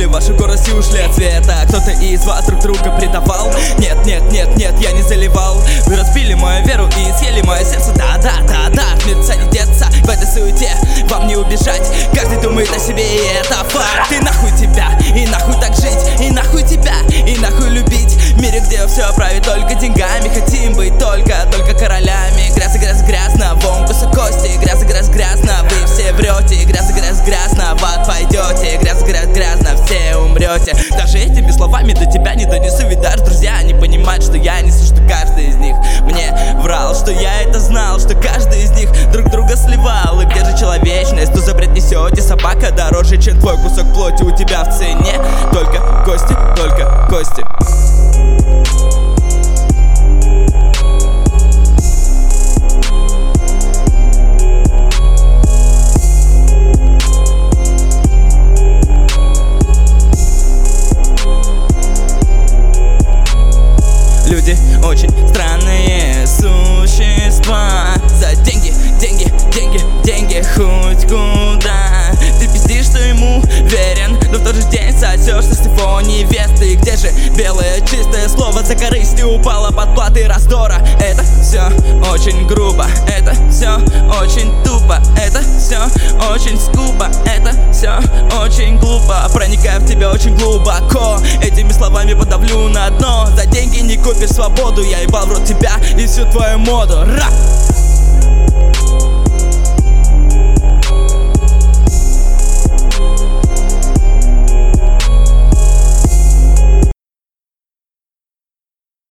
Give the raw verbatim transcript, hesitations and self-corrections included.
ваши горости ушли от света. Кто-то из вас друг друга предавал. Нет, нет, нет, нет, я не заливал. Вы разбили мою веру и съели мое сердце. Да, да, да, да, отметиться не деться. В этой суете вам не убежать. Каждый думает о себе, и это факт. И нахуй тебя, и нахуй так жить, и нахуй тебя, и нахуй любить. В мире, где все правит только деньгами, хотим быть только, только королями. Грязно, грязно, грязно, вон кусок кости. Грязно, грязно, грязно, вы все врете. Грязно, грязно, грязно, в ад пойдете. Грязно, грязно, грязно, все умрете. Даже этими словами до тебя не донесу. Ведь даже друзья не понимают, что я несу, что каждый из них мне врал, что я это знал, что каждый из них друг друга сливал. И где же человечность? Что за бред несете? Собака дороже, чем твой кусок плоти. У тебя в цене только кости, только кости. Люди очень странные существа. За деньги, деньги, деньги, деньги хоть куда. Ты пиздишь, что ему верен, но в тот же день сосешься с его невесты. Где же белое чистое слово за корыстью упало под платы раздора? Это все очень грубо, это все очень тупо, это все очень скупо, это все очень глупо. Проникая в тебя очень глубоко, этими словами подавлю на дно. За деньги не купишь свободу, я ебал в рот тебя и всю твою моду. Ра!